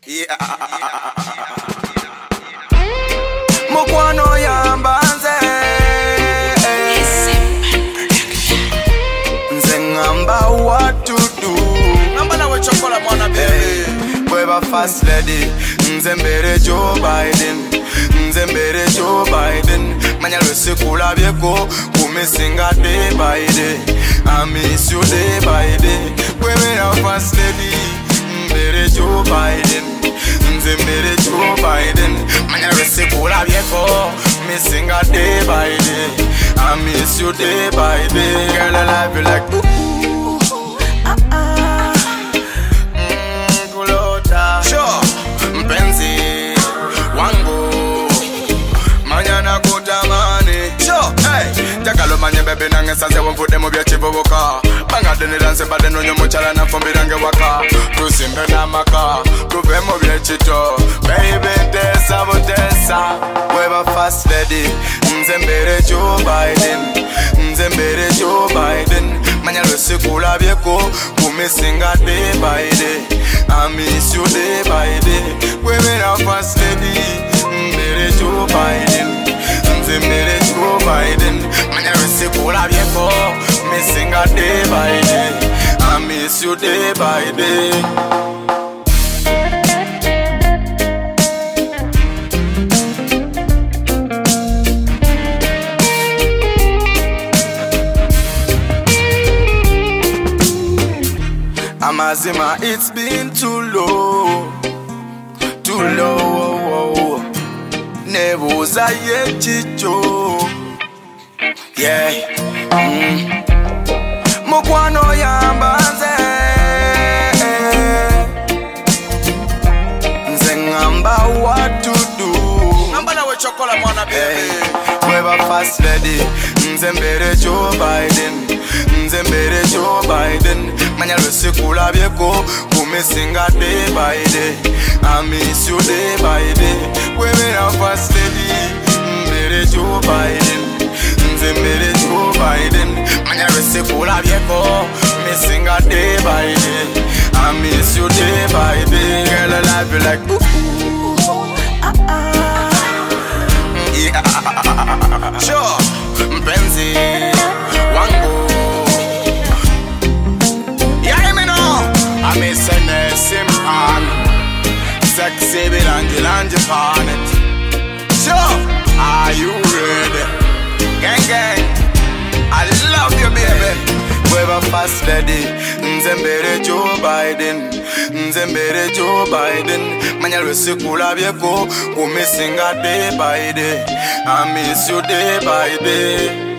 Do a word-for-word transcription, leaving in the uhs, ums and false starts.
Yeah. Mukwano yambanze nze ngamba what to do. Ngamba nawe chokola mwana baby. Weba first lady nze mbere Joe Biden. Nze mbere Joe Biden. Manya lwese kulabyeko kumisinga day by day. I miss you day by day. Weba first lady mbere Joe Biden. Nze mbere Joe Biden. Manya lwese kulabyeko missing a day by day. I miss you day by day. Girl, I love you like ooh, ah ah. Mm, kulota. Sure, mpenzi wangu. Manyana kutamani. Sure, hey. Takalo manye bebe nange sanse wamfude mu byachivo boka. Banga deni danse bade no nyomo chala na fombi range waka. Tusimbe na maka, tuve mu byachito. Baby tesa botesa. Weba first lady, nze mbere Joe Biden. Nze mbere Joe Biden. Manya lwese kulabyeko kumisinga day by day. I miss you day by day. Weba first lady, mbere Joe Biden. Nze mbere Joe Biden. Manya lwese kulabyeko kumisinga day by day. I miss you day by day. Amazima, it's been too low, too low. Nebuza ye chicho, yeah. Mm. Mukwano yambanze, nze ngamba what to do. Ngamba nawe chokola mwana baby. Weba first lady, nze mbere Joe Biden. Nze mbere Joe Biden. Manya lwese kulabyeko kumisinga day by day. I miss you day by day. Webera first lady mbere Joe Biden. Nze mbere Joe Biden. Manya lwese kulabyeko kumisinga day by day. I miss you day by day. Girl, I love you like ooh, ah ah. Yeah. Sure, mpenzi wangu. I miss a nursing on sexy with Angel Angel on it. Sure, are you ready? Gang gang, I love you baby. Weba first lady, nze mbere Joe Biden. Nze mbere Joe Biden. Manya lwese kulabyeko kumisinga day by day. I miss you day by day.